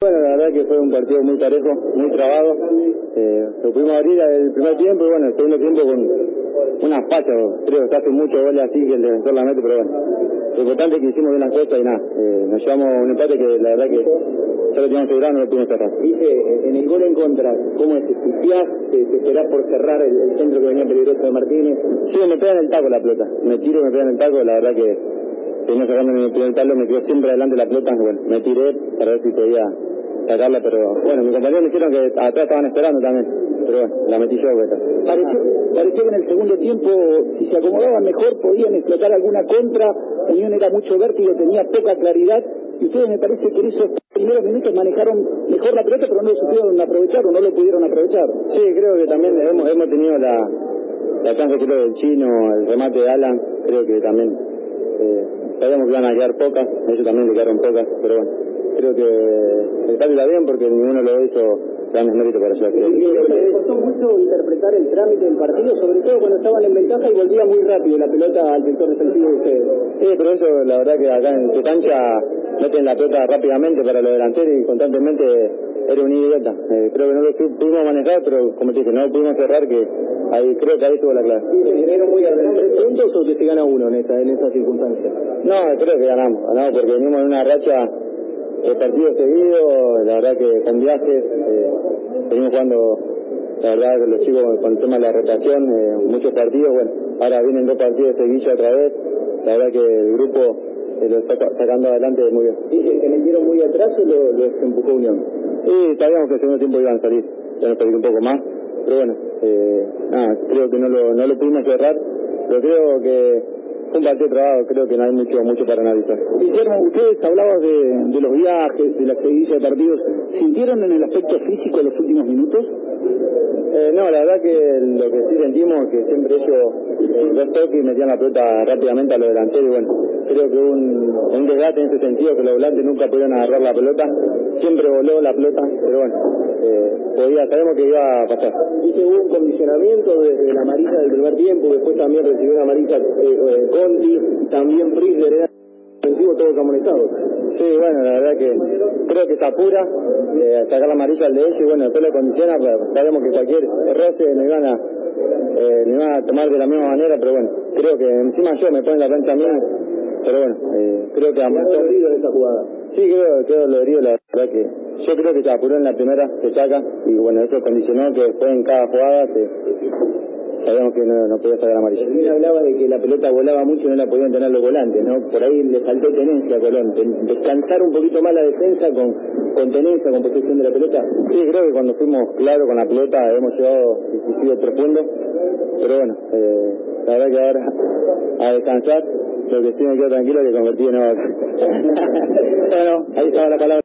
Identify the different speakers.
Speaker 1: Bueno, la verdad que fue un partido muy parejo, muy trabado. Lo pudimos abrir el primer tiempo y bueno, el segundo tiempo con unas fachas. Creo que hace muchos goles así que el defensor la mete, pero bueno. Lo importante es que hicimos bien las cosas y nada. Nos llevamos un empate que la verdad que ya lo teníamos asegurado, no lo pudimos cerrar.
Speaker 2: Dice, en el gol en contra, ¿cómo es? ¿Te esperás por cerrar el centro que venía peligroso de Martínez?
Speaker 1: Sí, me pega en el taco la pelota. Me tiro y me pega en el taco, la verdad que venía sacando en el primer palo, me quedó siempre adelante la pelota, bueno, me tiré para ver si podía sacarla, pero bueno, mis compañeros me dijeron que atrás estaban esperando también, pero bueno, la metí yo.
Speaker 2: Pareció que en el segundo tiempo, si se acomodaban mejor, podían explotar alguna contra. Unión era mucho vértigo, tenía poca claridad, y ustedes me parece que en esos primeros minutos manejaron mejor la pelota, pero no lo supieron aprovechar o no lo pudieron aprovechar.
Speaker 1: Sí, creo que también hemos tenido la chance, creo, del Chino, el remate de Alan, creo que también sabíamos que iban a quedar pocas, ellos también le quedaron pocas, pero bueno, creo que el cambio está bien porque ninguno lo hizo grandes méritos para allá.
Speaker 2: ¿Les costó mucho interpretar el trámite del partido, sobre todo cuando estaban en ventaja y volvía muy rápido la pelota al sector defensivo de ustedes?
Speaker 1: Sí, pero eso, la verdad que acá en su cancha meten la pelota rápidamente para los delanteros y constantemente era un idiota. Creo que no lo pudimos manejar, pero como te dije, no lo pudimos cerrar, que ahí creo que ahí estuvo la clave.
Speaker 2: ¿Se vinieron muy a 3 puntos o que se gana uno en esta circunstancia?
Speaker 1: No, creo que ganamos porque venimos en una racha de partidos seguidos, la verdad que con viajes, venimos jugando, la verdad que los chicos con el tema de la rotación, muchos partidos, bueno, ahora vienen 2 partidos de Sevilla otra vez, la verdad que el grupo lo está sacando adelante muy bien.
Speaker 2: ¿Dicen que metieron muy atrás o lo empujó Unión?
Speaker 1: Sí, sabíamos que el segundo tiempo iban a salir, ya nos perdí un poco más, pero bueno, nada, creo que no lo pudimos cerrar, pero creo que fue un partido trabado, creo que no hay mucho para analizar.
Speaker 2: Guillermo, ustedes hablaban de los viajes, de la seguidilla de partidos, ¿sintieron en el aspecto físico los últimos minutos?
Speaker 1: No, la verdad que lo que sí sentimos es que siempre ellos 2 toques y metían la pelota rápidamente a los delanteros y bueno, creo que hubo un desgaste en ese sentido, que los volantes nunca pudieron agarrar la pelota, siempre voló la pelota, pero bueno, sabemos que iba a pasar.
Speaker 2: Y que hubo un condicionamiento desde la amarilla del primer tiempo, después también recibió una amarilla Conti, también Friedler, era ofensivo, todos amonestados.
Speaker 1: Sí, bueno, la verdad que creo que se apura sacar la amarilla al de ellos y bueno, después lo condiciona, pero sabemos que cualquier roce nos iban a tomar de la misma manera, pero bueno, creo que encima yo me pongo en la cancha a mí, pero bueno, creo que
Speaker 2: amontó herido en esa jugada.
Speaker 1: Sí, creo lo herido, la verdad que yo creo que se apuró en la primera, se saca y bueno, eso condicionó que después en cada jugada sabíamos que no podía sacar amarilla.
Speaker 2: Él hablaba de que la pelota volaba mucho y no la podían tener los volantes, ¿no? Por ahí le faltó tenencia a Colón, descansar un poquito más la defensa con tenencia, con posesión de la pelota.
Speaker 1: Sí, creo que cuando fuimos claros con la pelota hemos llegado inclusive profundo, pero bueno, la verdad que ahora a descansar, lo que sí me quedo tranquilo es que convertí en nuevo. Bueno, ahí estaba la palabra.